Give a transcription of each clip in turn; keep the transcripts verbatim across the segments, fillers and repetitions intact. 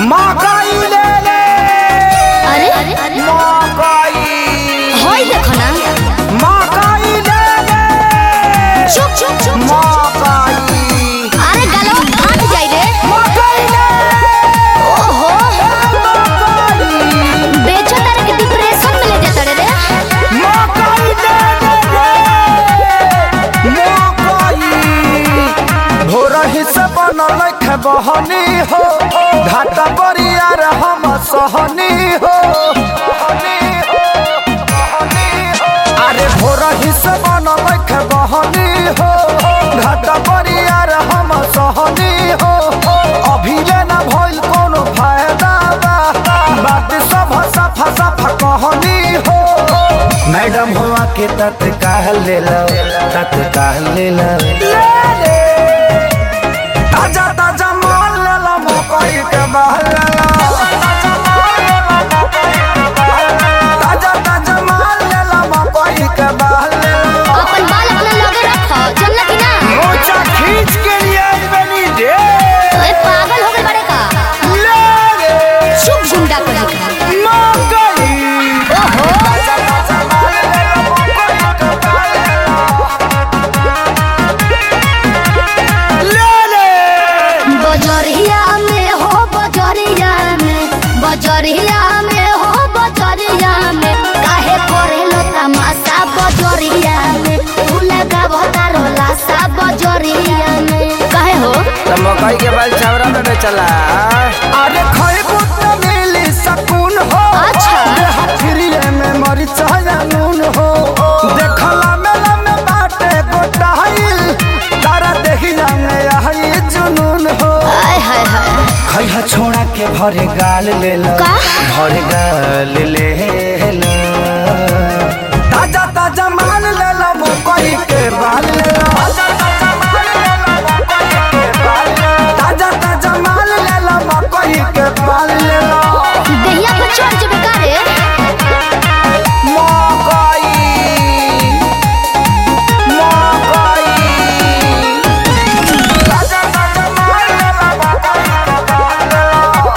मकई ले ले। अरे मकई होई देखो ना मकई ले ले। चुप चुप चुप मकई अरे गलो फाट जाई रे। मकई ले। ओहो मकई बेचो तारे के डिप्रेशन में ले जाता रे। मकई ले ले। मकई भोरही से बनल बहनी हो घाटा बरियार हम सहनी हो। अरे भोरही से बनल बहनी हो घाटा बरियार हम सहनी हो। अभी ना भइल कोनो फायदा बा बात सब सफा सफा कहनी हो। मैडम हुआ के तत्काल ले लो तत्काल ले लो। ताजा ताजा माल ले लो मकई के बहल ले लो। ताजा ताजा माल ले लो मकई के बहल ले लो। अपन बाल अपना लगे रखो चलना कि ना। मोचा खींच के लिए आज बनी रे। ओए पागल हो गए बड़े का। ले रे चुप गुंडा कर मकई। ओहो ताजा ताजा माल ले लो मकई के बहल ले लो। ले ले बजरिया में हो बजरिया में बजरिया में हो बजरिया में काहे करेलो तमाशा बजरिया में तू लगा भतारो लाशा बजरिया में काहे हो। तो मकई के बाल छावरा में बेचला। अरे खइबू त मिली सकून हो। अच्छा। देह फ्रीए में मरीच नून हो। देखला मेला में बाटे गोटाइल तारा देखिला में आई जुनून हो। हाय हाय हाय खइहा छोड़ा के भरे गाल ले लो का? भरे गाल ले लो। ताजा ताजा माल ले लो मकई के बाल ले लो। ताजा ताजा माल ले लो मकई के बाल ले लो। देहिया पर चढ़ जबे का रे। मकई मकई ताजा ताजा माल ले लो मकई के बाल ले लो।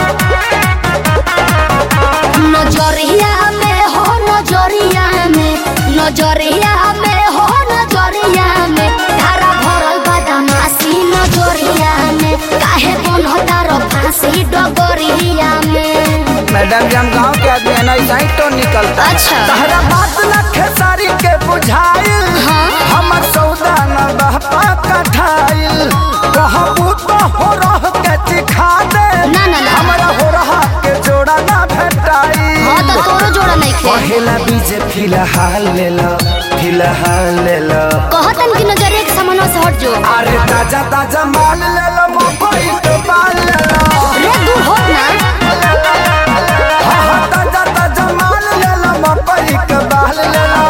नजरिया में हो नजरिया में नजरिया में हो नजरिया में धारा भरल बदमाशी नजरिया में काहे बनता रो फांसी डगरिया में। मैडम जी हम गाँव के आदमी है ना ऐसा ही तो निकलता। अच्छा। तहरा बात न खेसारी के बुझाइल। हाँ। हमर सौदा न बहपा कठाइल। कहबू तो हो रह के चिखा दे। ना ना ना हमरा हो रहा के जोड़ा ना भेटाई। हाँ तो तोरो जोड़ा नहीं खे। पहला बीज फिलहाल ले लो फिलहाल ले लो। कहतन की नजरिया के सामने से हट जो। अरे ताजा ताजा माल ले लो मकई के बाल ले लो। रे दूर हो ना। हाँ हाँ ताजा ताजा माल ले लो मकई के बाल ले लो।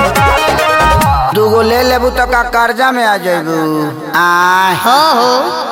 दूगो ले लेबू तो का कर्जा में आ जाबू। आ हो हो